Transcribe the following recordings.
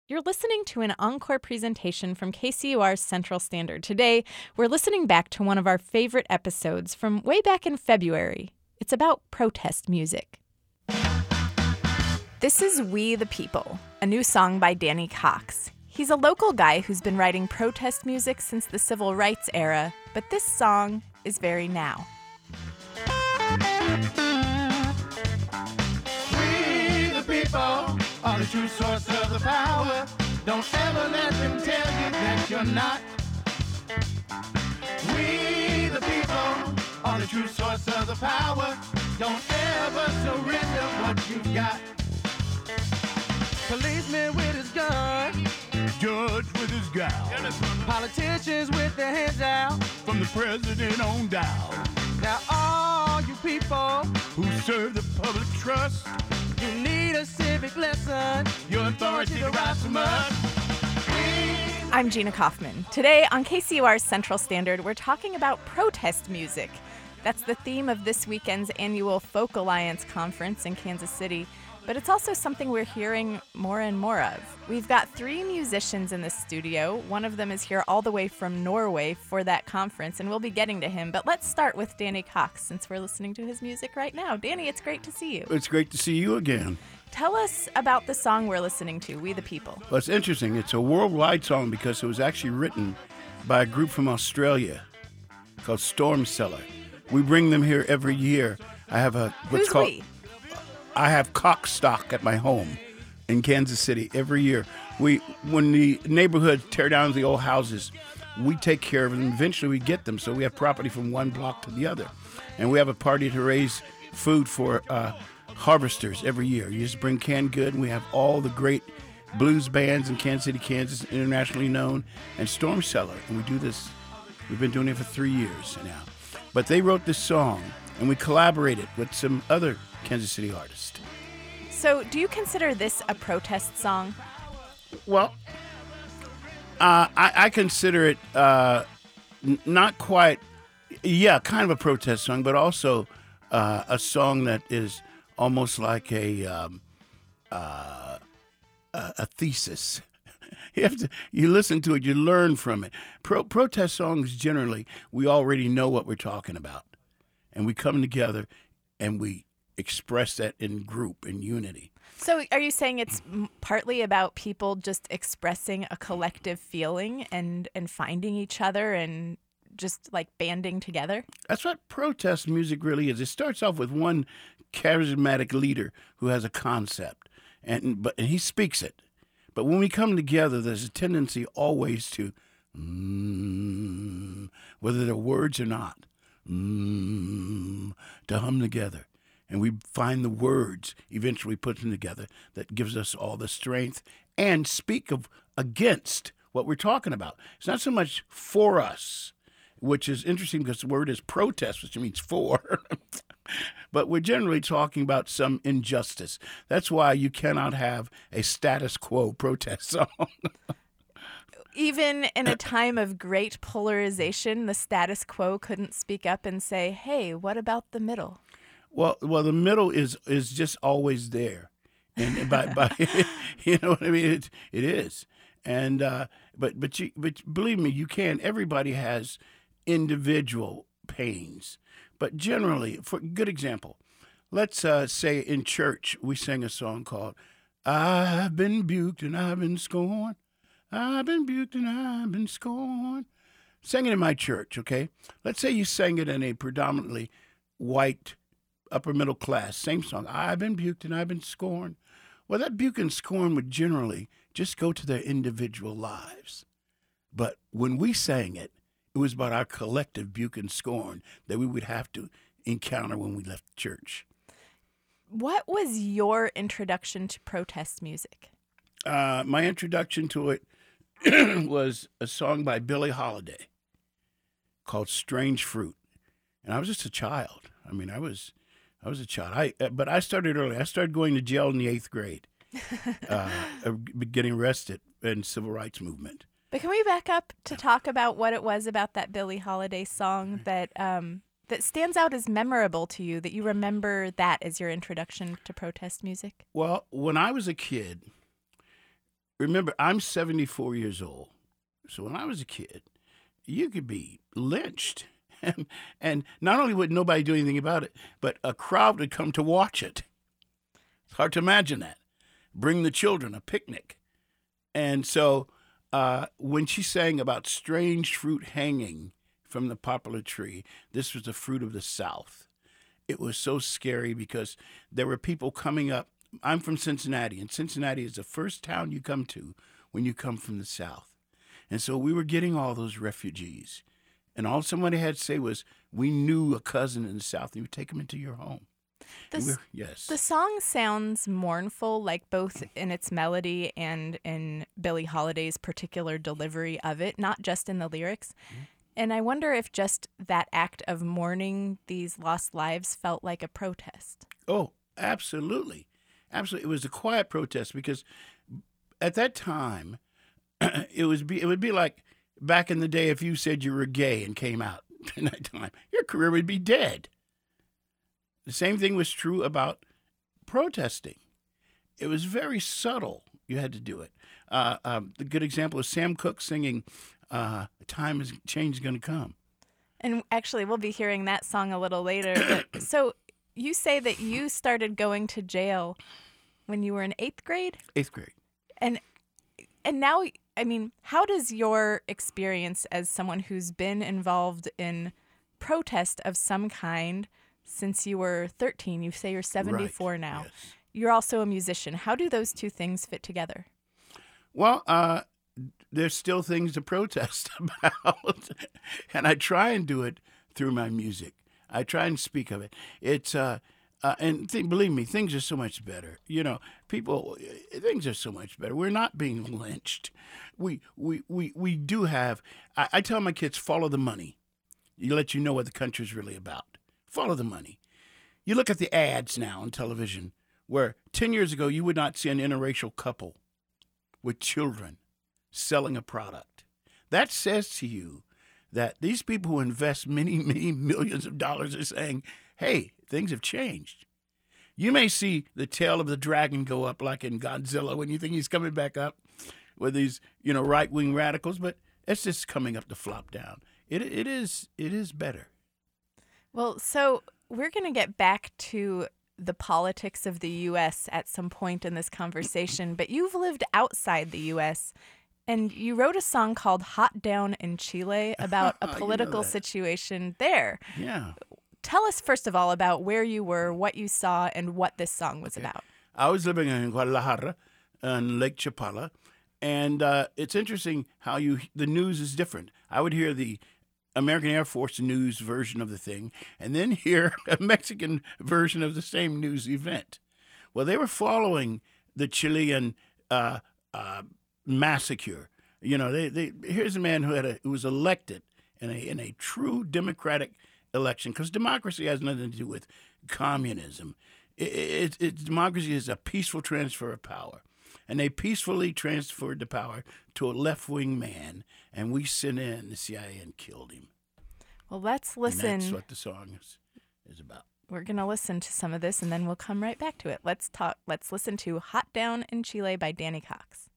You're listening to an encore presentation from KCUR's Central Standard. Today, we're listening back to one of our favorite episodes from way back in February. It's about protest music. This is We the People, a new song by Danny Cox. He's a local guy who's been writing protest music since the civil rights era, but this song is very now. We the people are the true source of the power. Don't ever let them tell you that you're not. We the people are the true source of the power. Don't ever surrender what you've got. Policeman with his gun, judge with his gown, politicians with their hands out, from the president on down. Now all you people who serve the public trust, you need a civic lesson, your authority to rise from us. I'm Gina Kaufman. Today on KCUR's Central Standard, we're talking about protest music. That's the theme of this weekend's annual Folk Alliance Conference in Kansas City, but it's also something we're hearing more and more of. We've got 3 musicians in the studio. One of them is here all the way from Norway for that conference, and we'll be getting to him. But let's start with Danny Cox, since we're listening to his music right now. Danny, it's great to see you. It's great to see you again. Tell us about the song we're listening to, We the People. Well, it's interesting. It's a worldwide song because it was actually written by a group from Australia called Storm Cellar. We bring them here every year. I have Who's we? I have Cockstock at my home in Kansas City every year. When the neighborhood tear down the old houses, we take care of them. Eventually we get them, so we have property from one block to the other. And we have a party to raise food for harvesters every year. You just bring canned good, and we have all the great blues bands in Kansas City, Kansas, internationally known, and Storm Cellar. And we do this, we've been doing it for 3 years now. But they wrote this song, and we collaborated with some other Kansas City artists. So do you consider this a protest song? Well, I consider it not quite, kind of a protest song, but also a song that is almost like a thesis. You listen to it, you learn from it. Protest songs, generally, we already know what we're talking about. And we come together and we express that in group, in unity. So are you saying it's partly about people just expressing a collective feeling and finding each other and just like banding together? That's what protest music really is. It starts off with one charismatic leader who has a concept, and he speaks it. But when we come together, there's a tendency always to, whether they're words or not, to hum together. And we find the words, eventually put them together, that gives us all the strength and speak against what we're talking about. It's not so much for us, which is interesting because the word is protest, which means for. But we're generally talking about some injustice. That's why you cannot have a status quo protest song. Even in a time of great polarization, the status quo couldn't speak up and say, hey, what about the middle? Well, the middle is just always there, and by you know what I mean. It is, and but believe me, you can. Everybody has individual pains, but generally, for a good example, let's say in church we sing a song called "I've been buked and I've been scorned, I've been buked and I've been scorned." Sing it in my church, okay? Let's say you sang it in a predominantly white, upper middle class, same song. I've been buked and I've been scorned. Well, that buke and scorn would generally just go to their individual lives. But when we sang it, it was about our collective buke and scorn that we would have to encounter when we left church. What was your introduction to protest music? My introduction to it was a song by Billie Holiday called "Strange Fruit." And I was just a child. I mean, I was a child. But I started early. I started going to jail in the 8th grade, getting arrested in civil rights movement. But can we back up to talk about what it was about that Billie Holiday song that stands out as memorable to you, that you remember that as your introduction to protest music? Well, when I was a kid, remember, I'm 74 years old. So when I was a kid, you could be lynched. And not only would nobody do anything about it, but a crowd would come to watch it. It's hard to imagine that. Bring the children, a picnic. And so when she sang about strange fruit hanging from the poplar tree, this was the fruit of the South. It was so scary because there were people coming up. I'm from Cincinnati, and Cincinnati is the first town you come to when you come from the South. And so we were getting all those refugees. And all somebody had to say was, we knew a cousin in the South, and you would take them into your home. Yes. The song sounds mournful, like both in its melody and in Billie Holiday's particular delivery of it, not just in the lyrics. Mm-hmm. And I wonder if just that act of mourning these lost lives felt like a protest. Oh, absolutely. Absolutely. It was a quiet protest because at that time, it would be like back in the day if you said you were gay and came out in that time, your career would be dead. The same thing was true about protesting. It was very subtle. You had to do it. The good example is Sam Cooke singing, "Time is Change is Gonna Come." And actually, we'll be hearing that song a little later. So you say that you started going to jail when you were in 8th grade? 8th grade. And now, I mean, how does your experience as someone who's been involved in protest of some kind since you were 13, you say you're 74 right. now. Yes. You're also a musician. How do those two things fit together? Well, there's still things to protest about, and I try and do it through my music. I try and speak of it. It's believe me, things are so much better. You know, things are so much better. We're not being lynched. We do have. I tell my kids, follow the money. You let you know what the country's really about. Follow the money. You look at the ads now on television, where 10 years ago you would not see an interracial couple with children selling a product. That says to you that these people who invest many, many millions of dollars are saying, hey, things have changed. You may see the tail of the dragon go up like in Godzilla when you think he's coming back up with these, right-wing radicals, but it's just coming up to flop down. It is better. Well, so we're going to get back to the politics of the U.S. at some point in this conversation, but you've lived outside the U.S., and you wrote a song called Hot Down in Chile about a political situation there. Yeah. Tell us, first of all, about where you were, what you saw, and what this song was about. I was living in Guadalajara on Lake Chapala, and it's interesting how the news is different. I would hear the American Air Force news version of the thing, and then hear a Mexican version of the same news event. Well, they were following the Chilean massacre. Here's a man who was elected in a true democratic election, because democracy has nothing to do with communism. Democracy is a peaceful transfer of power. And they peacefully transferred the power to a left-wing man, and we sent in the CIA and killed him. Well, let's listen. And that's what the song is about. We're going to listen to some of this, and then we'll come right back to it. Let's listen to Hot Down in Chile by Danny Cox.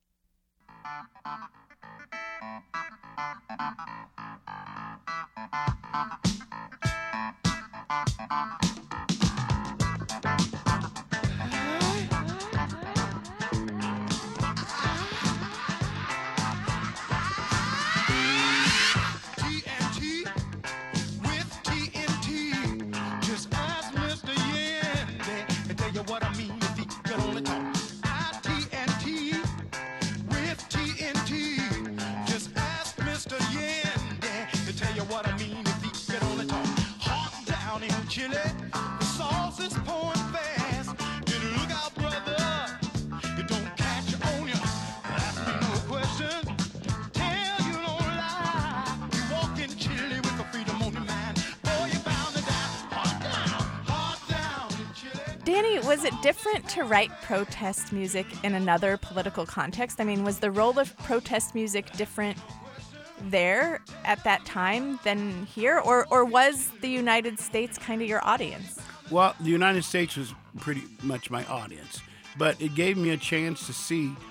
Chile, the sauce is pouring fast. Better look out, brother. You don't catch on ya. Ask me no questions. Tell you no lie. You walk in Chile with the freedom on your mind. Boy, you bound to die. Hot down in Chile. Danny, was it different to write protest music in another political context? I mean, was the role of protest music different there at that time than here, or was the United States kind of your audience? Well, the United States was pretty much my audience, but it gave me a chance to see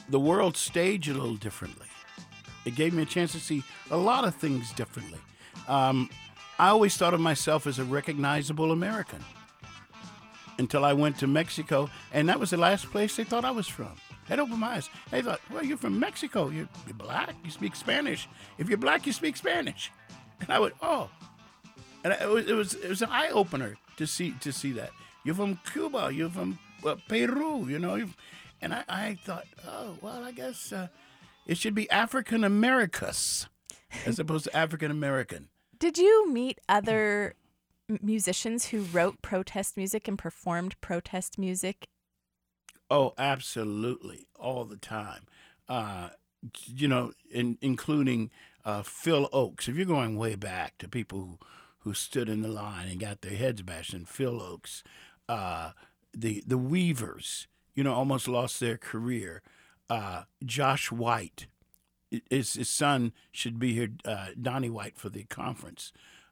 the world stage a little differently. It gave me a chance to see a lot of things differently. I always thought of myself as a recognizable American until I went to Mexico, and that was the last place they thought I was from. That opened my eyes. They thought, well, you're from Mexico. You're black. You speak Spanish. If you're black, you speak Spanish. And I went, oh. And it was an eye opener to see that. You're from Cuba. You're from Peru. You know. And I thought, oh well, I guess it should be African Americas as opposed to African American. Did you meet other musicians who wrote protest music and performed protest music? Oh, absolutely, all the time. You know, including Phil Oakes. If you're going way back to people who stood in the line and got their heads bashed, and Phil Oakes, the Weavers, you know, almost lost their career. Josh White, his son should be here, Donnie White, for the conference.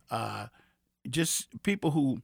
Just people who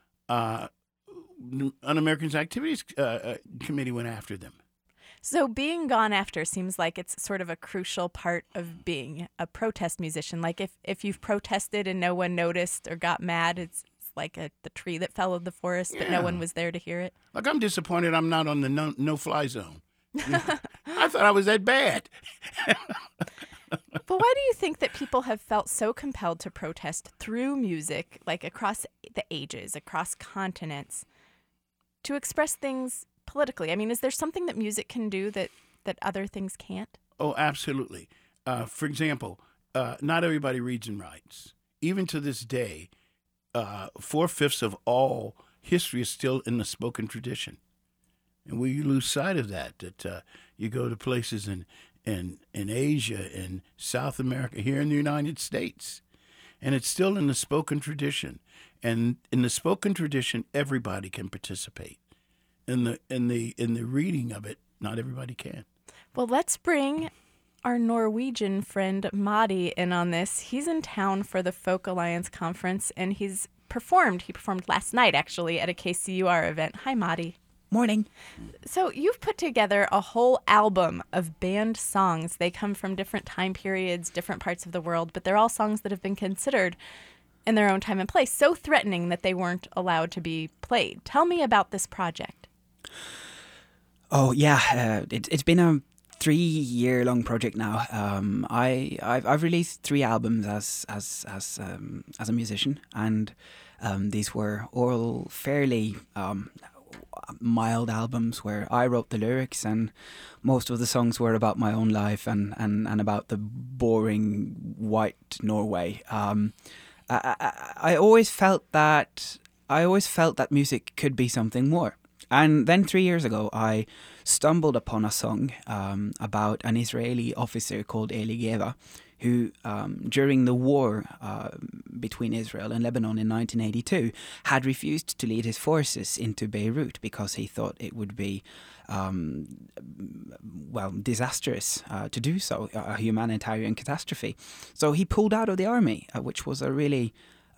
Un-Americans Activities Committee went after them. So being gone after seems like it's sort of a crucial part of being a protest musician. Like if you've protested and no one noticed or got mad, it's like the tree that fell in the forest, but no one was there to hear it. Like, I'm disappointed I'm not on the no-fly zone. I thought I was that bad. But why do you think that people have felt so compelled to protest through music, like across the ages, across continents, to express things politically? I mean, is there something that music can do that other things can't? Oh, absolutely. For example, not everybody reads and writes. Even to this day, 4/5 of all history is still in the spoken tradition. And we lose sight of that you go to places in Asia, in South America, here in the United States, and it's still in the spoken tradition. And in the spoken tradition, everybody can participate. In the reading of it, not everybody can. Well, let's bring our Norwegian friend Madi in on this. He's in town for the Folk Alliance conference, and he performed last night, actually, at a KCUR event. Hi, Madi. Morning. So you've put together a whole album of banned songs. They come from different time periods, different parts of the world, but they're all songs that have been considered in their own time and place, so threatening that they weren't allowed to be played. Tell me about this project. Oh, yeah. It's been a 3-year-long project now. I've released 3 albums as a musician, and these were all fairly mild albums where I wrote the lyrics, and most of the songs were about my own life and about the boring white Norway. I always felt that music could be something more. And then 3 years ago, I stumbled upon a song about an Israeli officer called Eli Geva, who during the war between Israel and Lebanon in 1982 had refused to lead his forces into Beirut because he thought it would be disastrous to do so, a humanitarian catastrophe. So he pulled out of the army, which was a really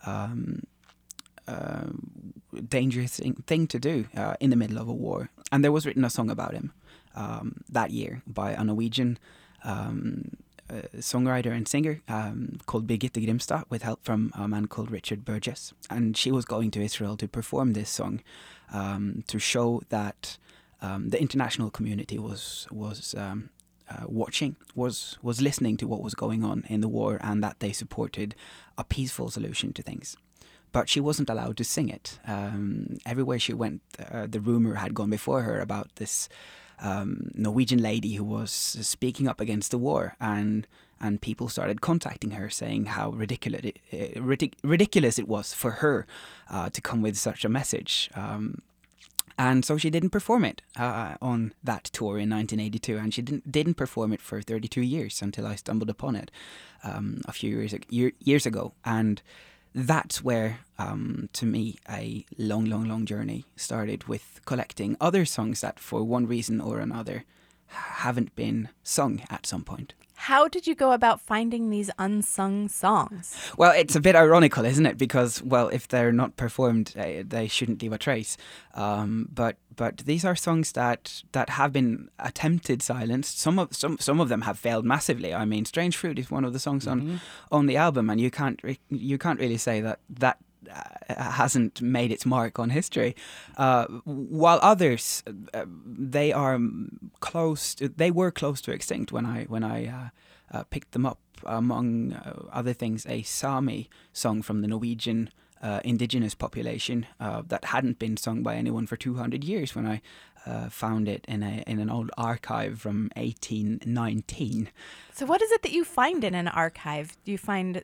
dangerous thing to do in the middle of a war. And there was written a song about him that year by a Norwegian songwriter and singer called Birgitte Grimstad, with help from a man called Richard Burgess. And she was going to Israel to perform this song to show that the international community was watching, was listening to what was going on in the war, and that they supported a peaceful solution to things. But she wasn't allowed to sing it. Everywhere she went, the rumor had gone before her about this Norwegian lady who was speaking up against the war, and people started contacting her saying how ridiculous it was for her to come with such a message. And so she didn't perform it on that tour in 1982, and she didn't perform it for 32 years until I stumbled upon it a few years ago. And that's where, to me, a long journey started, with collecting other songs that, for one reason or another, haven't been sung at some point. How did you go about finding these unsung songs? Well, it's a bit ironical, isn't it? Because, well, if they're not performed, they shouldn't leave a trace. But these are songs that have been attempted silenced. Some of them have failed massively. I mean, "Strange Fruit" is one of the songs on the album, and you can't really say that hasn't made its mark on history. While others, they were close to extinct when I picked them up. Among other things, a Sami song from the Norwegian indigenous population that hadn't been sung by anyone for 200 years when I found it in an old archive from 1819. So what is it that you find in an archive? Do you find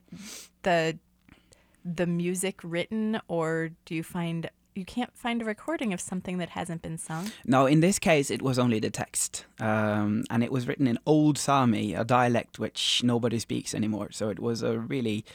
the music written, or do you find you can't find a recording of something that hasn't been sung? No, in this case, it was only the text. And it was written in Old Sami, a dialect which nobody speaks anymore. So it was a really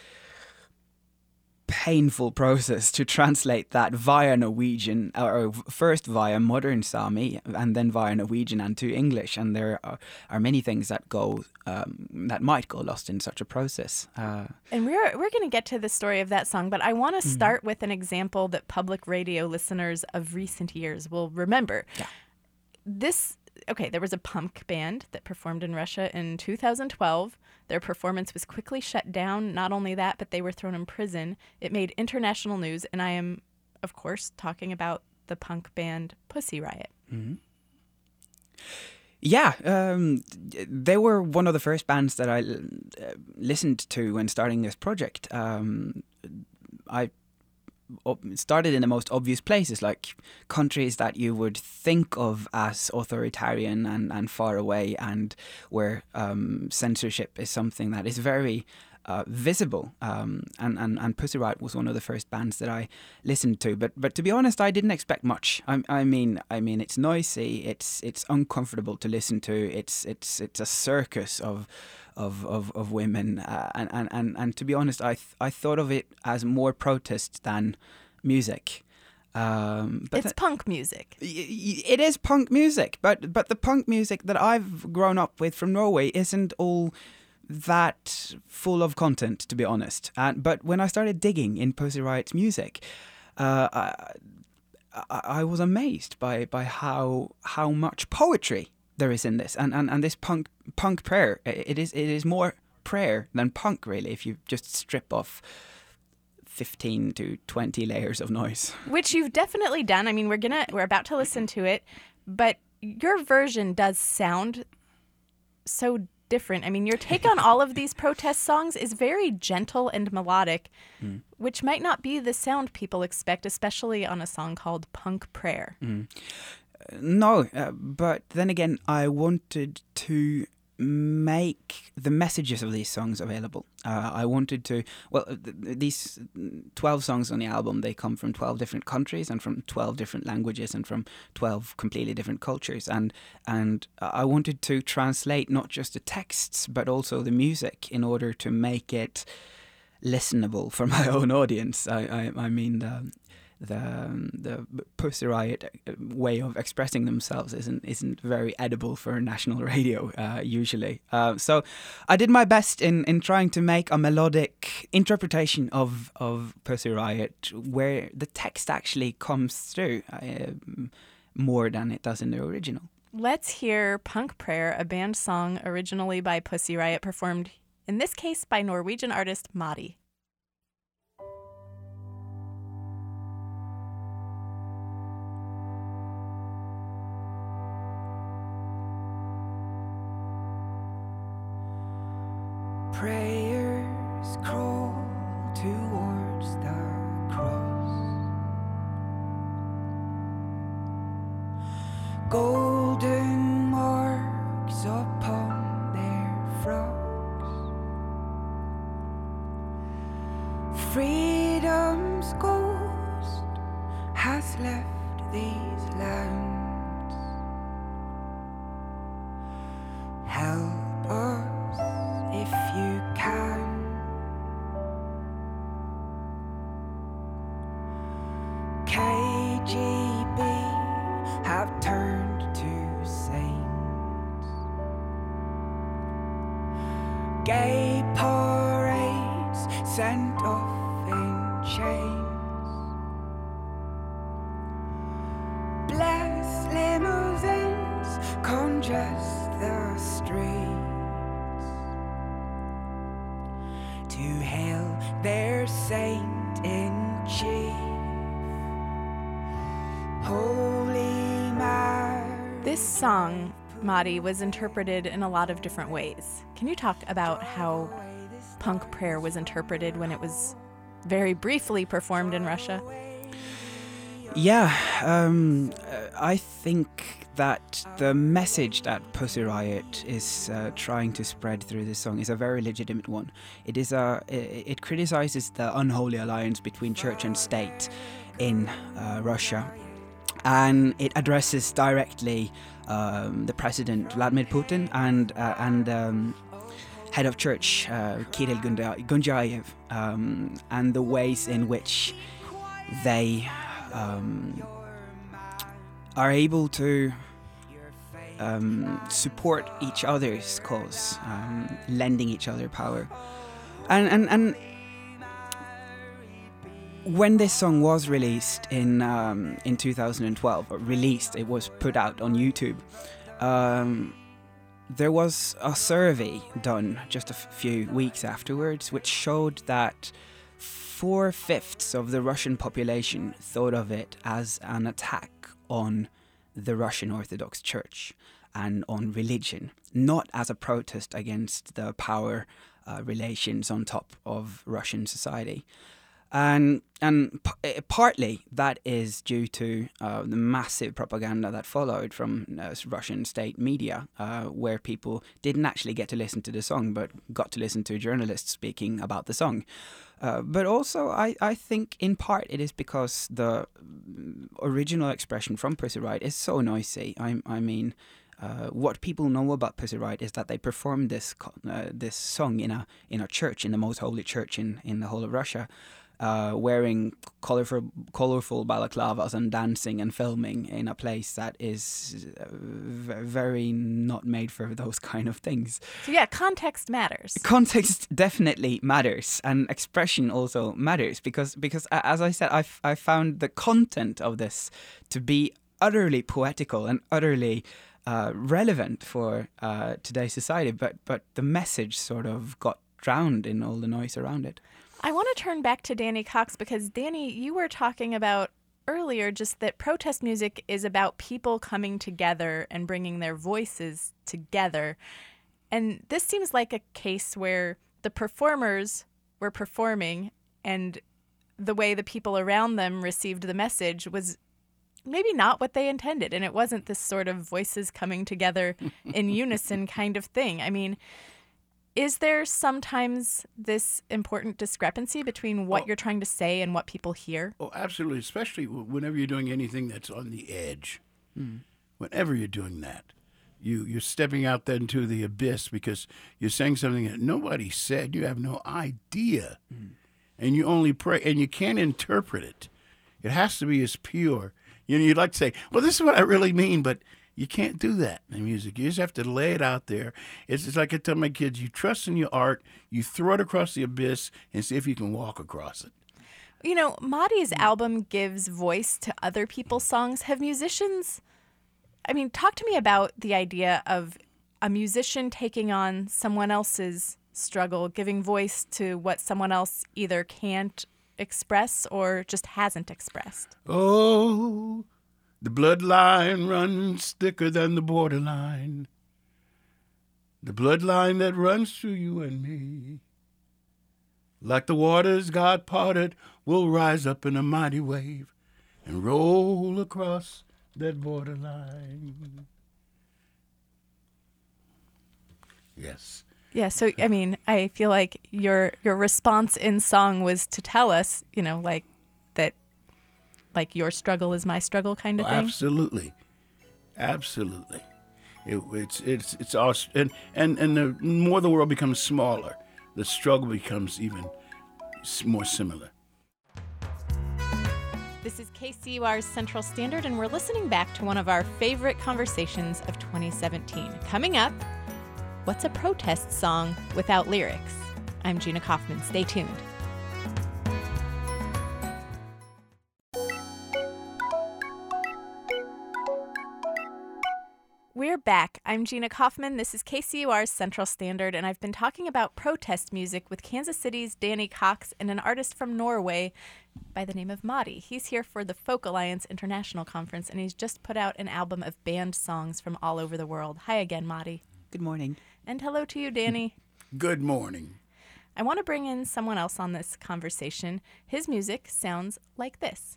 painful process to translate that via Norwegian, or first via modern Sami and then via Norwegian and to English. And there are many things that might go lost in such a process. And we're going to get to the story of that song, but I want to start with an example that public radio listeners of recent years will remember. Yeah. There was a punk band that performed in Russia in 2012. Their performance was quickly shut down. Not only that, but they were thrown in prison. It made international news, and I am, of course, talking about the punk band Pussy Riot. Mm-hmm. Yeah, they were one of the first bands that I listened to when starting this project. I started in the most obvious places, like countries that you would think of as authoritarian and far away, and where censorship is something that is very visible. And Pussy Riot was one of the first bands that I listened to. But to be honest, I didn't expect much. I mean, it's noisy. It's uncomfortable to listen to. It's a circus of women, and to be honest, I thought of it as more protest than music. But it's punk music. It is punk music, but the punk music that I've grown up with from Norway isn't all that full of content, to be honest. But when I started digging in Pussy Riot's music, I was amazed by how much poetry there is in this, and this punk prayer. It is more prayer than punk, really, if you just strip off 15 to 20 layers of noise. Which you've definitely done. I mean, we're about to listen to it, but your version does sound so different. I mean, your take on all of these protest songs is very gentle and melodic, which might not be the sound people expect, especially on a song called Punk Prayer. No, but then again, I wanted to make the messages of these songs available. I wanted to, these 12 songs on the album, they come from 12 different countries and from 12 different languages and from 12 completely different cultures. And I wanted to translate not just the texts, but also the music in order to make it listenable for my own audience. I mean, the Pussy Riot way of expressing themselves isn't very edible for national radio usually. So I did my best in trying to make a melodic interpretation of Pussy Riot where the text actually comes through more than it does in the original. Let's hear Punk Prayer, a band song originally by Pussy Riot, performed in this case by Norwegian artist Madi. Prayers crawl towards the cross. Golden marks upon their frocks. Freedom's ghost has left these lands. Help us if you can. KGB have turned to saints. Gay parades sent off in chains. Blessed limousines congest the streets to hail their saint in chief. Holy Mary. This song, Madi, was interpreted in a lot of different ways. Can you talk about how punk prayer was interpreted when it was very briefly performed in Russia? Yeah, I think that the message that Pussy Riot is trying to spread through this song is a very legitimate one. It criticizes the unholy alliance between church and state in Russia, and it addresses directly the president Vladimir Putin and head of church Kirill Gunjayev, and the ways in which they are able to support each other's cause, lending each other power. And when this song was released in 2012, it was put out on YouTube. There was a survey done just a few weeks afterwards, which showed that 4/5 of the Russian population thought of it as an attack on the Russian Orthodox Church and on religion, not as a protest against the power relations on top of Russian society. And partly that is due to the massive propaganda that followed from Russian state media, where people didn't actually get to listen to the song, but got to listen to journalists speaking about the song. But also, I think in part it is because the original expression from Pussy Riot is so noisy. I mean, what people know about Pussy Riot is that they performed this song in a church, in the most holy church in the whole of Russia, wearing colorful balaclavas and dancing and filming in a place that is very not made for those kind of things. So yeah, context matters. Context definitely matters, and expression also matters, because as I said, I found the content of this to be utterly poetical and utterly relevant for today's society, but the message sort of got drowned in all the noise around it. I want to turn back to Danny Cox, because Danny, you were talking about earlier just that protest music is about people coming together and bringing their voices together. And this seems like a case where the performers were performing and the way the people around them received the message was maybe not what they intended. And it wasn't this sort of voices coming together in unison kind of thing. I mean, is there sometimes this important discrepancy between what you're trying to say and what people hear? Oh, absolutely, especially whenever you're doing anything that's on the edge. Whenever you're doing that, you're stepping out then into the abyss because you're saying something that nobody said. You have no idea. And you only pray, and you can't interpret it. It has to be as pure. You'd like to say, well, this is what I really mean, but you can't do that in music. You just have to lay it out there. It's like I tell my kids, you trust in your art, you throw it across the abyss and see if you can walk across it. You know, Madi's album gives voice to other people's songs. Have musicians, talk to me about the idea of a musician taking on someone else's struggle, giving voice to what someone else either can't express or just hasn't expressed. Oh, the bloodline runs thicker than the borderline. The bloodline that runs through you and me. Like the waters God parted, will rise up in a mighty wave and roll across that borderline. Yes. Yeah, so, I feel like your response in song was to tell us, that your struggle is my struggle kind of thing. Absolutely. It's all, and the more the world becomes smaller, the struggle becomes even more similar. This is KCUR's Central Standard, and we're listening back to one of our favorite conversations of 2017. Coming up, What's a protest song without lyrics? I'm Gina Kaufman. Stay tuned. We're back. I'm Gina Kaufman. This is KCUR's Central Standard, and I've been talking about protest music with Kansas City's Danny Cox and an artist from Norway by the name of Madi. He's here for the Folk Alliance International Conference, and he's just put out an album of banned songs from all over the world. Hi again, Madi. Good morning. And hello to you, Danny. Good morning. I want to bring in someone else on this conversation. His music sounds like this.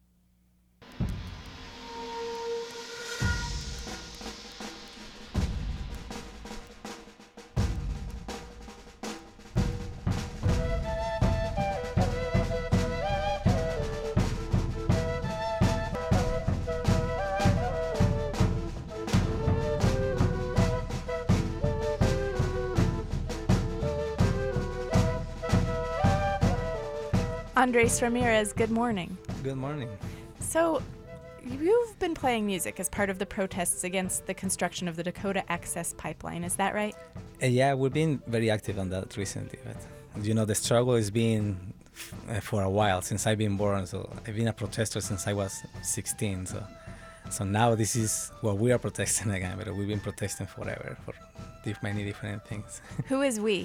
Andres Ramirez, good morning. Good morning. So, you've been playing music as part of the protests against the construction of the Dakota Access Pipeline, is that right? Yeah, we've been very active on that recently. But, the struggle has been for a while, since I've been born. So I've been a protester since I was 16. So now this is what we are protesting again, but we've been protesting forever for many different things. Who is we?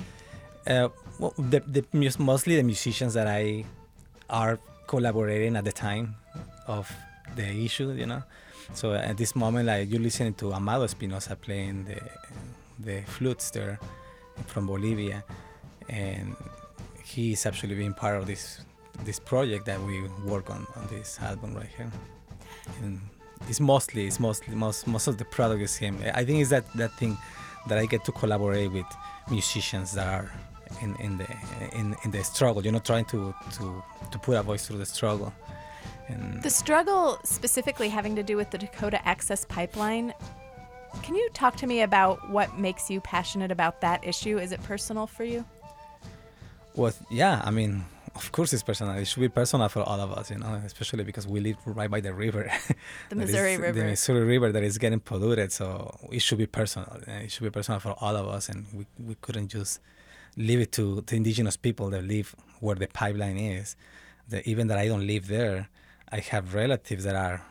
Mostly the musicians that I are collaborating at the time of the issue, So at this moment, like, you're listening to Amado Espinosa playing the flutes there from Bolivia, and he's actually been part of this project that we work on this album right here. And most of the product is him. I think it's that thing that I get to collaborate with musicians that are in the struggle, trying to put a voice through the struggle. And the struggle specifically having to do with the Dakota Access Pipeline. Can you talk to me about what makes you passionate about that issue? Is it personal for you? Well, yeah, I mean, of course it's personal. It should be personal for all of us, especially because we live right by the river. The Missouri River. The Missouri River that is getting polluted, so it should be personal. It should be personal for all of us, and we couldn't just leave it to the indigenous people that live where the pipeline is. Even that I don't live there, I have relatives that are,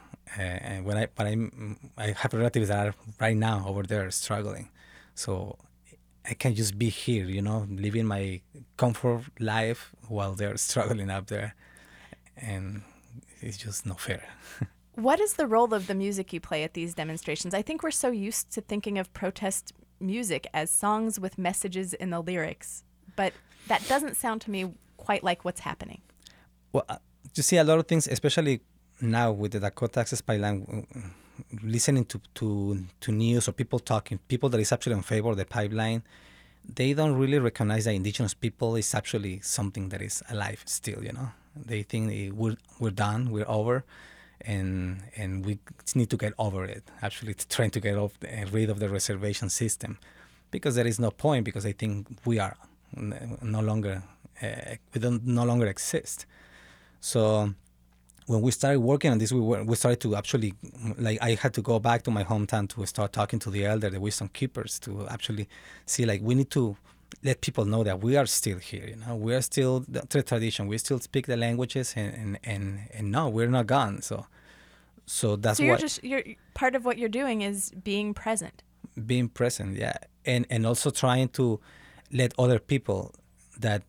I have relatives that are right now over there struggling. So I can't just be here, living my comfort life while they're struggling up there, and it's just not fair. What is the role of the music you play at these demonstrations? I think we're so used to thinking of protest music as songs with messages in the lyrics, but that doesn't sound to me quite like what's happening. Well, you see a lot of things, especially now with the Dakota Access Pipeline, listening to news or people that is actually in favor of the pipeline, they don't really recognize that indigenous people is actually something that is alive still, They think we're done, we're over, and we need to get over it, actually trying to get rid of the reservation system, because there is no point, because I think we are no longer exist. So when we started working on this, we started to actually, like, I had to go back to my hometown to start talking to the elder, the wisdom keepers, to actually see, like, we need to let people know that we are still here. We are still the tradition. We still speak the languages, and no, we're not gone. So that's you're part of what you're doing is being present. Being present, yeah, and also trying to let other people that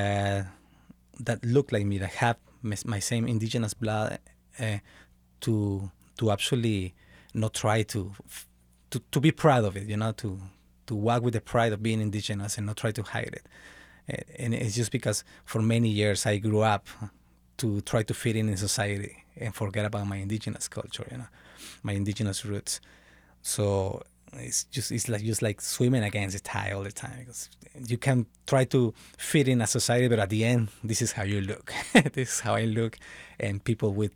look like me, that have my same indigenous blood, to actually not try to be proud of it, to walk with the pride of being indigenous and not try to hide it. And it's just because for many years I grew up to try to fit in society and forget about my indigenous culture, my indigenous roots. So it's like swimming against the tide all the time, because you can try to fit in a society, but at the end, this is how you look. This is how I look, and people would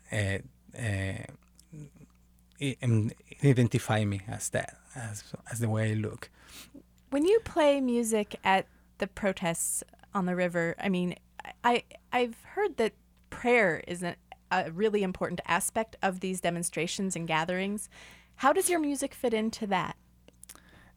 identify me as that, as the way I look. When you play music at the protests on the river, I mean, I've heard that prayer is a really important aspect of these demonstrations and gatherings. How does your music fit into that?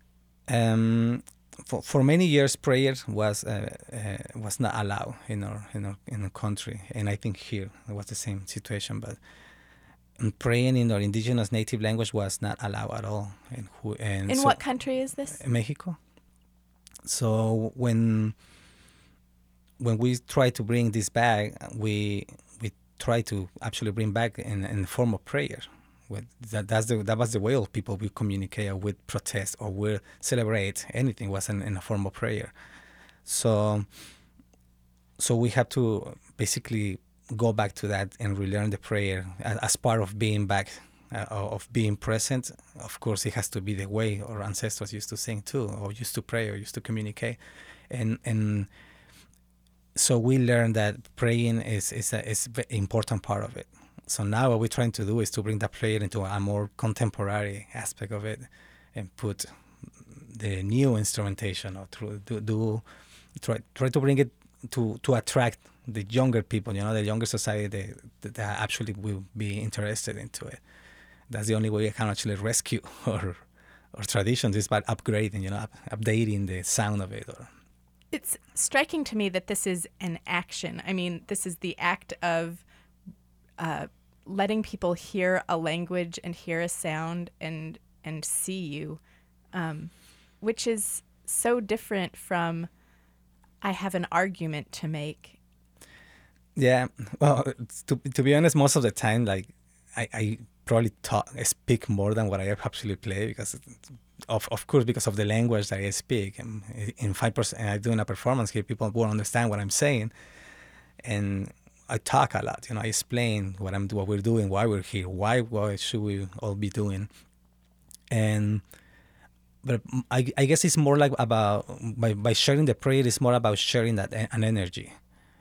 For many years, prayer was not allowed in our country, and I think here it was the same situation. But praying in our indigenous native language was not allowed at all. In what country is this? Mexico. So when we try to bring this back, we try to actually bring back in the form of prayer. That was the way of people would communicate or would protest or would celebrate. Anything was in a form of prayer. So we have to basically go back to that and relearn the prayer as part of being back, of being present. Of course, it has to be the way our ancestors used to sing too, or used to pray, or used to communicate, and so we learned that praying is an important part of it. So now what we're trying to do is to bring that prayer into a more contemporary aspect of it, and put the new instrumentation, or try to bring it to attract the younger people, the younger society that actually will be interested into it. That's the only way we can actually rescue our traditions, is by upgrading, updating the sound of it. It's striking to me that this is an action. I mean, this is the act of letting people hear a language and hear a sound and see you, which is so different from I have an argument to make. Yeah, well, to be honest, most of the time, like I probably speak more than what I actually play, because of course, because of the language that I speak. And in 5%, I'm doing a performance here, people won't understand what I'm saying, and I talk a lot. I explain what we're doing, why we're here, why should we all be doing, but I guess it's more like about by sharing the prayer. It's more about sharing that an energy.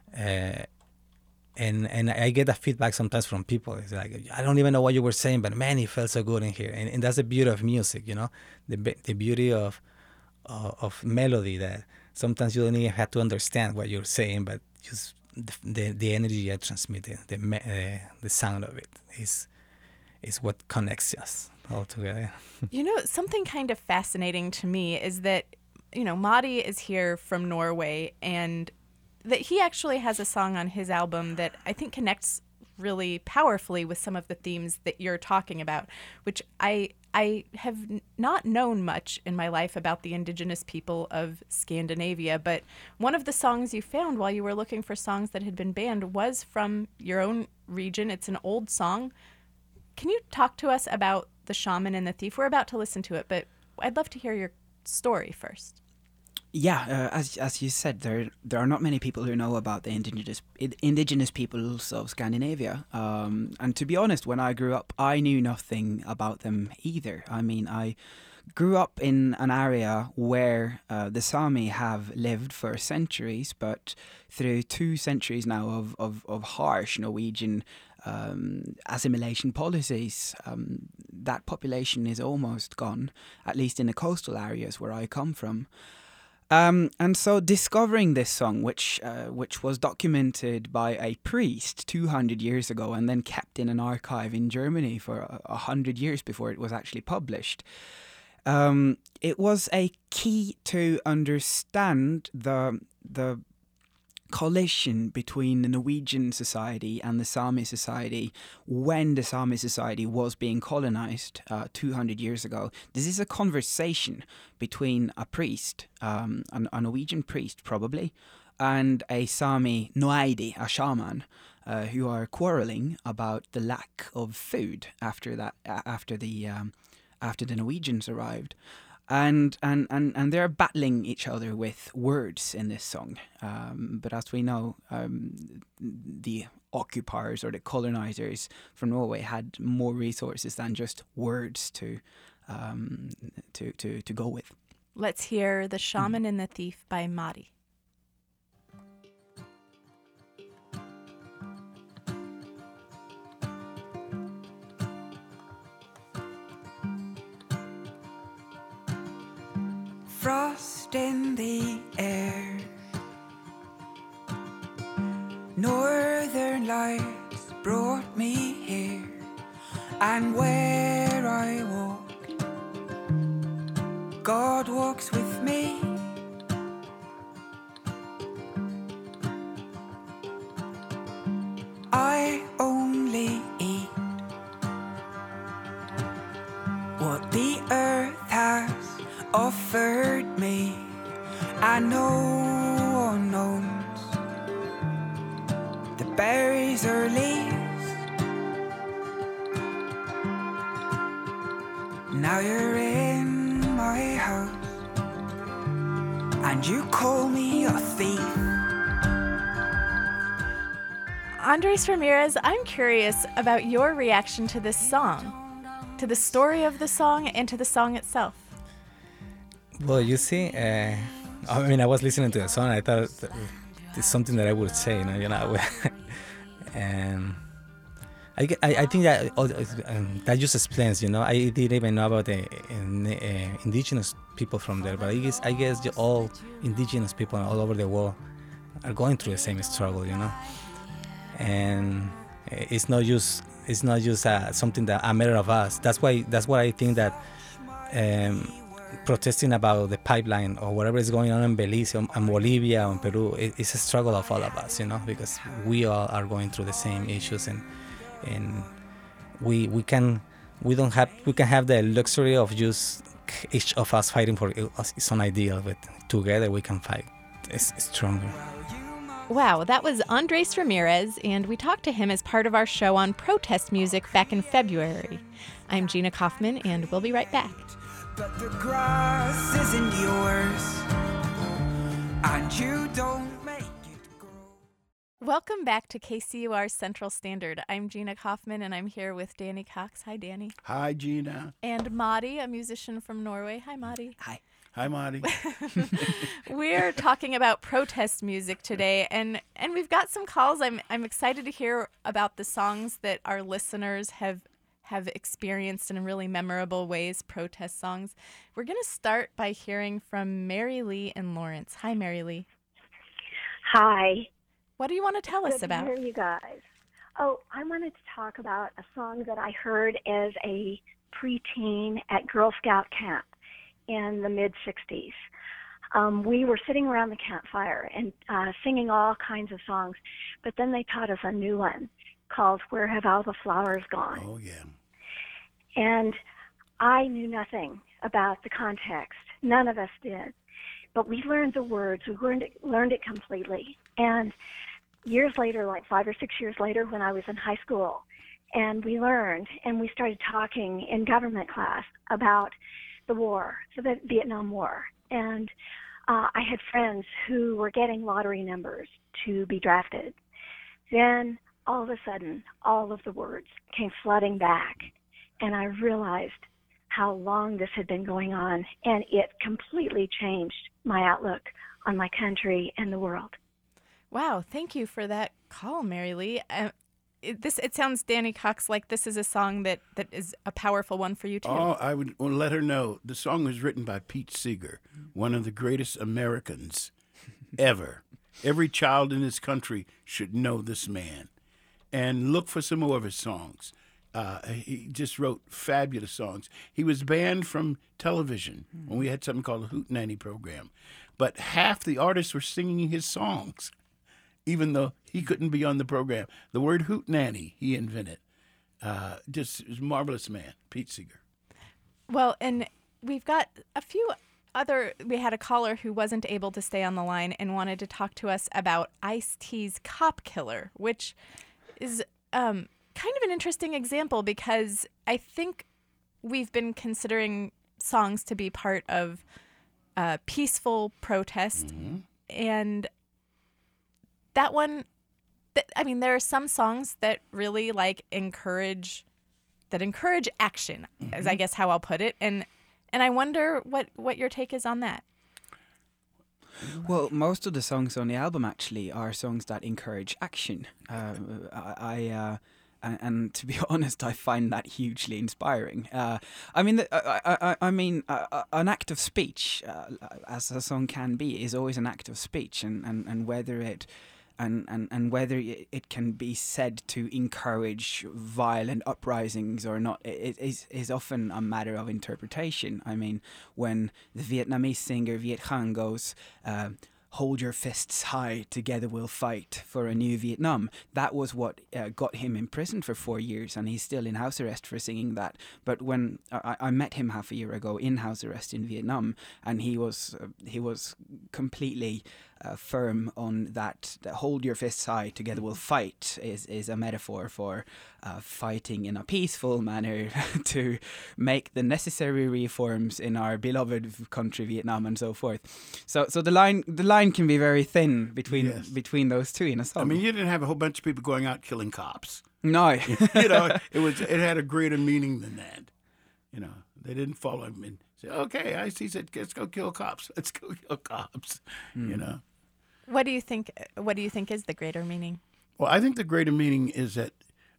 And I get that feedback sometimes from people. It's like, I don't even know what you were saying, but man, it felt so good in here. And that's the beauty of music, the beauty of melody, that sometimes you don't even have to understand what you're saying, but just the energy you transmit, the sound of it is what connects us all together. Something kind of fascinating to me is that, Madi is here from Norway, and that he actually has a song on his album that I think connects really powerfully with some of the themes that you're talking about, which I have not known much in my life about the indigenous people of Scandinavia, but one of the songs you found while you were looking for songs that had been banned was from your own region. It's an old song. Can you talk to us about The Shaman and the Thief? We're about to listen to it, but I'd love to hear your story first. Yeah, as you said, there are not many people who know about the indigenous peoples of Scandinavia. And to be honest, when I grew up, I knew nothing about them either. I mean, I grew up in an area where the Sami have lived for centuries, but through 2 centuries now of harsh Norwegian assimilation policies, that population is almost gone, at least in the coastal areas where I come from. And so discovering this song, which was documented by a priest 200 years ago and then kept in an archive in Germany for 100 years before it was actually published, it was a key to understand the collision between the Norwegian society and the Sami society when the Sami society was being colonized 200 years ago. This is a conversation between a priest, a Norwegian priest probably, and a Sami Noaidi, a shaman, who are quarreling about the lack of food after the Norwegians arrived. And they're battling each other with words in this song. But as we know, the occupiers or the colonizers from Norway had more resources than just words to go with. Let's hear The Shaman and the Thief by Madi. Frost in the air, northern lights brought me here, and where I walk, God walks I only eat what the earth has offered me, and no one knows the berries or leaves. Now you're in my house, and you call me a thief. Andres Ramirez, I'm curious about your reaction to this song, to the story of the song, and to the song itself. Well, you see, I mean, I was listening to the song. I thought it's something that I would say, you know. And I think that that just explains, you know. I didn't even know about the indigenous people from there, but I guess all indigenous people all over the world are going through the same struggle, you know. And it's not just something that a matter of us. That's why I think that protesting about the pipeline or whatever is going on in Belize and Bolivia and Peru, it's a struggle of all of us, you know, because we all are going through the same issues, and we can have the luxury of just each of us fighting for its own ideal, but together we can fight. It's stronger. Wow, that was Andres Ramirez, and we talked to him as part of our show on protest music back in February. I'm Gina Kaufman, and we'll be right back. But the grass isn't yours, and you don't make it grow. Welcome back to KCUR Central Standard. I'm Gina Kaufman, and I'm here with Danny Cox. Hi, Danny. Hi, Gina. And Madi, a musician from Norway. Hi, Madi. Hi. Hi, Marty. We're talking about protest music today, and we've got some calls. I'm excited to hear about the songs that our listeners have experienced in really memorable ways, protest songs. We're going to start by hearing from Mary Lee in Lawrence. Hi, Mary Lee. Hi. What do you want to tell us about? Good to hear you guys. Oh, I wanted to talk about a song that I heard as a preteen at Girl Scout camp in the mid-'60s. We were sitting around the campfire and singing all kinds of songs, but then they taught us a new one called Where Have All the Flowers Gone? Oh, yeah. And I knew nothing about the context. None of us did. But we learned the words. We learned it completely. And years later, like 5 or 6 years later, when I was in high school, and we learned, and we started talking in government class about the war, the Vietnam War. And I had friends who were getting lottery numbers to be drafted. Then all of a sudden, all of the words came flooding back, and I realized how long this had been going on, and it completely changed my outlook on my country and the world. Wow, thank you for that call, Mary Lee. It sounds, Danny Cox, like this is a song that is a powerful one for you, too. Oh, I would let her know. The song was written by Pete Seeger, one of the greatest Americans ever. Every child in this country should know this man. And look for some more of his songs. He just wrote fabulous songs. He was banned from television when we had something called the Hootenanny program. But half the artists were singing his songs, even though he couldn't be on the program. The word hootenanny he invented. Just a marvelous man, Pete Seeger. Well, and we've got a few we had a caller who wasn't able to stay on the line and wanted to talk to us about Ice-T's Cop Killer, which is kind of an interesting example because I think we've been considering songs to be part of peaceful protest. And that one, there are some songs that really encourage action, is I guess how I'll put it. And I wonder what your take is on that. Well, most of the songs on the album actually are songs that encourage action. And to be honest, I find that hugely inspiring. An act of speech, as a song can be, is always an act of speech, and whether it can be said to encourage violent uprisings or not, it is often a matter of interpretation. I mean, when the Vietnamese singer Viet Cong goes, hold your fists high, together we'll fight for a new Vietnam. That was what got him imprisoned for 4 years, and he's still in house arrest for singing that. But when I met him half a year ago in house arrest in Vietnam, and he was completely firm on that hold your fists high, together we'll fight is a metaphor for fighting in a peaceful manner to make the necessary reforms in our beloved country Vietnam and so forth. So the line can be very thin between those two in a song. I mean, you didn't have a whole bunch of people going out killing cops. No. It had a greater meaning than that. They didn't follow him and say, okay, he said, let's go kill cops. Let's go kill cops. What do you think is the greater meaning? Well, I think the greater meaning is that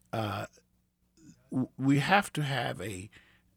we have to have a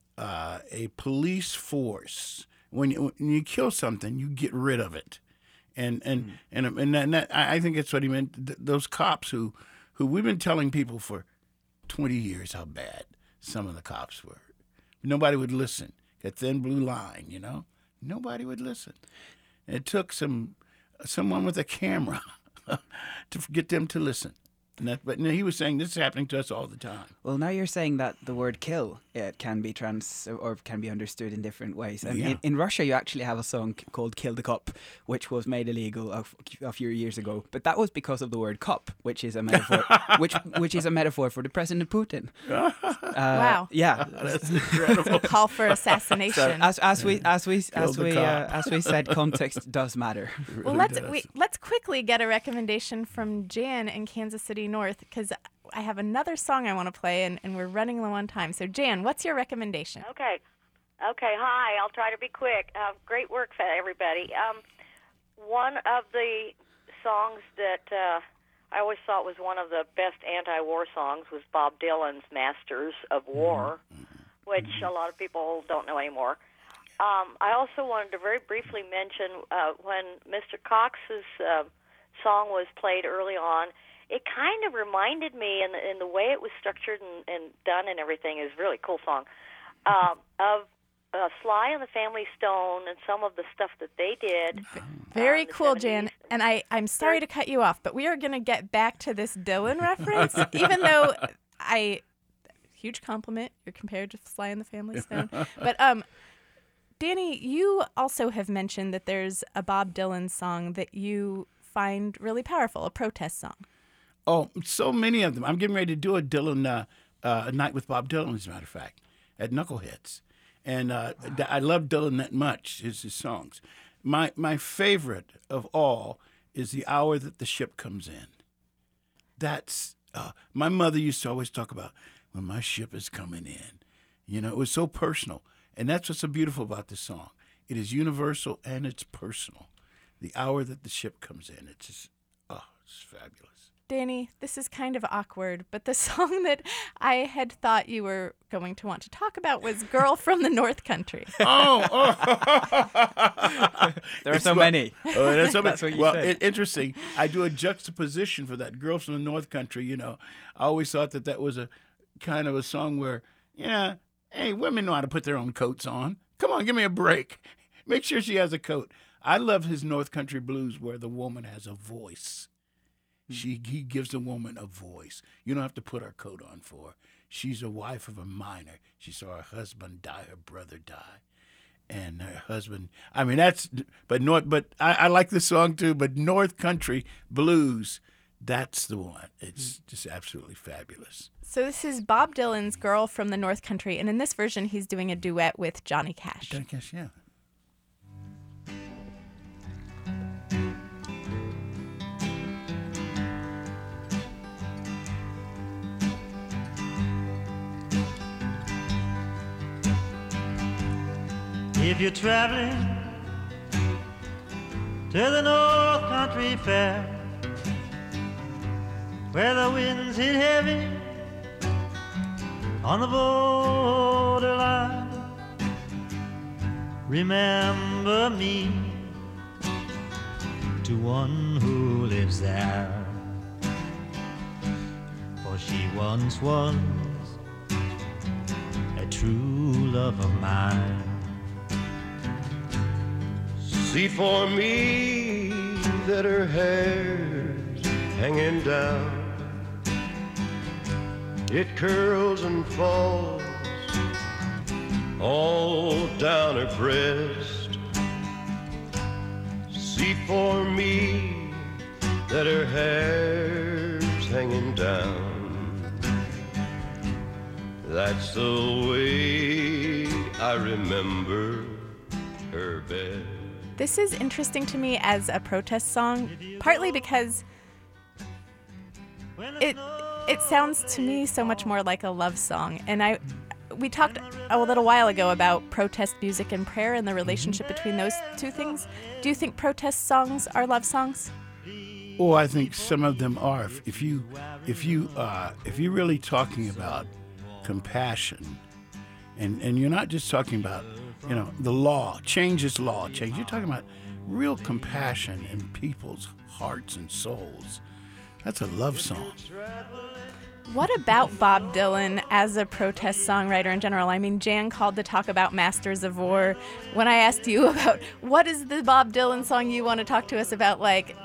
police force. When you kill something, you get rid of it, and that, I think that's what he meant. Those cops who we've been telling people for 20 years how bad some of the cops were. Nobody would listen. That thin blue line, nobody would listen. It took someone with a camera to get them to listen. But he was saying this is happening to us all the time. Well, now you're saying that the word "kill" can be can be understood in different ways. And in Russia, you actually have a song called "Kill the Cop," which was made illegal a few years ago. But that was because of the word "cop," which is a metaphor, which is a metaphor for the President Putin. Wow! Yeah, that's incredible. Call for assassination. So as we said, context does matter. Well, let's quickly get a recommendation from Jan in Kansas City North, because I have another song I want to play, and we're running low on time. So, Jan, what's your recommendation? Okay. Hi. I'll try to be quick. Great work, everybody. One of the songs that I always thought was one of the best anti-war songs was Bob Dylan's "Masters of War," which a lot of people don't know anymore. I also wanted to very briefly mention when Mr. Cox's song was played early on, it kind of reminded me, in the way it was structured and done and everything, is a really cool song, of Sly and the Family Stone and some of the stuff that they did. Very cool, Jan. And I'm sorry to cut you off, but we are going to get back to this Dylan reference, even though huge compliment, you're compared to Sly and the Family Stone. But Danny, you also have mentioned that there's a Bob Dylan song that you find really powerful, a protest song. Oh, so many of them. I'm getting ready to do a Dylan night with Bob Dylan, as a matter of fact, at Knuckleheads. And I love Dylan that much, his songs. My favorite of all is "The Hour That the Ship Comes In." That's, my mother used to always talk about, when my ship is coming in. It was so personal. And that's what's so beautiful about this song. It is universal and it's personal. The hour that the ship comes in, it's just, it's fabulous. Danny, this is kind of awkward, but the song that I had thought you were going to want to talk about was "Girl from the North Country." There are so many. There's so many. That's what you said. Interesting. I do a juxtaposition for that, "Girl from the North Country." I always thought that was a kind of a song where, hey, women know how to put their own coats on. Come on, give me a break. Make sure she has a coat. I love his North Country blues where the woman has a voice. He gives the woman a voice. You don't have to put her coat on for her. She's a wife of a miner. She saw her husband die, her brother die. And her husband, I like this song too, but North Country blues, that's the one. It's just absolutely fabulous. So this is Bob Dylan's "Girl from the North Country," and in this version, he's doing a duet with Johnny Cash. Johnny Cash, yeah. If you're traveling to the North Country Fair, where the winds hit heavy on the borderline, remember me to one who lives there, for she once was a true love of mine. See, for me that her hair's hanging down. It curls and falls all down her breast. See for me that her hair's hanging down. That's the way I remember her best. This is interesting to me as a protest song, partly because it sounds to me so much more like a love song. And we talked a little while ago about protest music and prayer and the relationship between those two things. Do you think protest songs are love songs? Oh, I think some of them are. If you're really talking about compassion, and you're not just talking about, the law, change is law, change. You're talking about real compassion in people's hearts and souls. That's a love song. What about Bob Dylan as a protest songwriter in general? I mean, Jan called to talk about Masters of War. When I asked you about what is the Bob Dylan song you want to talk to us about,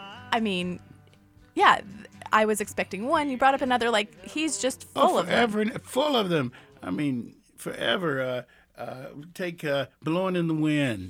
I was expecting one. You brought up another. He's just full of them. Full of them. I mean, forever. Take Blowing in the Wind.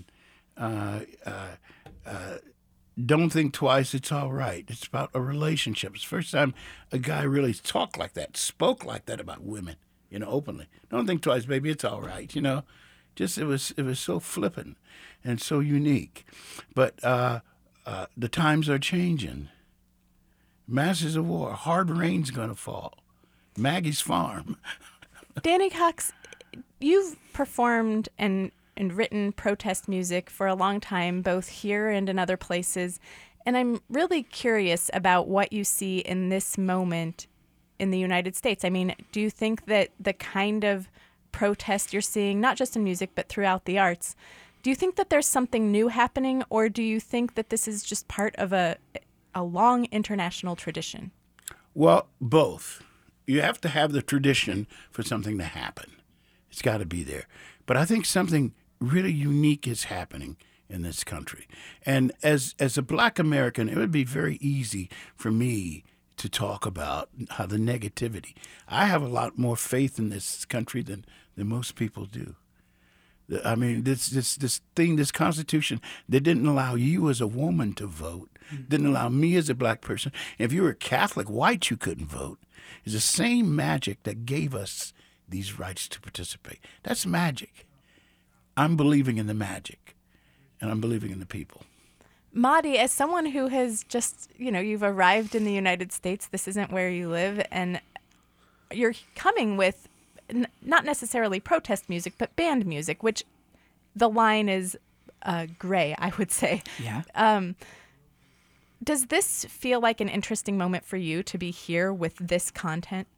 Don't Think Twice, It's All Right. It's about a relationship. It's the first time a guy really talked like that, spoke like that about women, openly. Don't think twice, baby, it's all right, Just it was so flippant and so unique. But the times are changing. Masters of War, Hard Rain's Gonna Fall, Maggie's Farm. Danny Cox, you've performed and written protest music for a long time, both here and in other places. And I'm really curious about what you see in this moment in the United States. I mean, do you think that the kind of protest you're seeing, not just in music, but throughout the arts, do you think that there's something new happening, or do you think that this is just part of a long international tradition? Well, both. You have to have the tradition for something to happen. It's got to be there. But I think something really unique is happening in this country. And as a Black American, it would be very easy for me to talk about how the negativity. I have a lot more faith in this country than most people do. I mean, this Constitution that didn't allow you as a woman to vote, didn't allow me as a Black person. If you were Catholic, white, you couldn't vote. It's the same magic that gave us these rights to participate. That's magic. I'm believing in the magic, and I'm believing in the people. Madi, as someone who has just, you've arrived in the United States, this isn't where you live, and you're coming with not necessarily protest music, but band music, which the line is gray, I would say. Yeah. Does this feel like an interesting moment for you to be here with this content?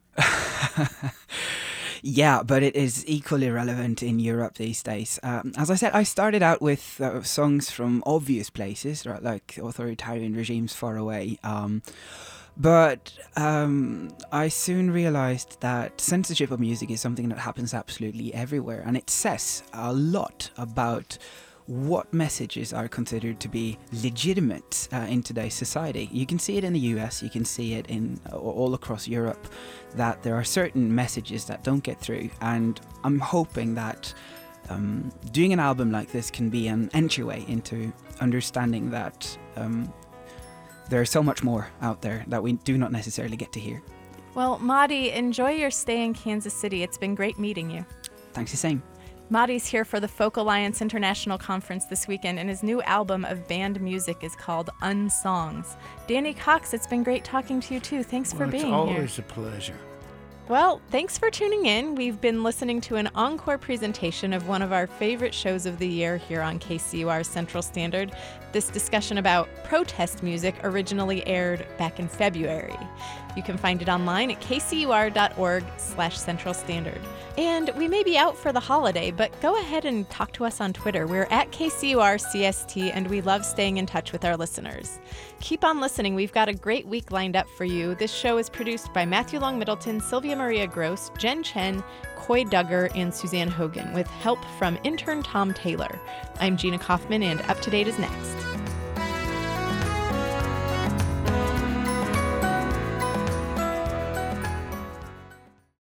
Yeah, but it is equally relevant in Europe these days. As I said, I started out with songs from obvious places, right, like authoritarian regimes far away. But I soon realized that censorship of music is something that happens absolutely everywhere. And it says a lot about what messages are considered to be legitimate in today's society. You can see it in the US, you can see it in all across Europe, that there are certain messages that don't get through. And I'm hoping that doing an album like this can be an entryway into understanding that there is so much more out there that we do not necessarily get to hear. Well, Madi, enjoy your stay in Kansas City. It's been great meeting you. Thanks the same. Madi's here for the Folk Alliance International Conference this weekend, and his new album of band music is called Unsongs. Danny Cox, it's been great talking to you too. Thanks for being here. It's always a pleasure. Well, thanks for tuning in. We've been listening to an encore presentation of one of our favorite shows of the year here on KCUR Central Standard. This discussion about protest music originally aired back in February. You can find it online at kcur.org/Central Standard. And we may be out for the holiday, but go ahead and talk to us on Twitter. We're at KCURCST, and we love staying in touch with our listeners. Keep on listening. We've got a great week lined up for you. This show is produced by Matthew Long Middleton, Sylvia Maria Gross, Jen Chen, Coy Duggar, and Suzanne Hogan, with help from intern Tom Taylor. I'm Gina Kaufman, and Up to Date is next.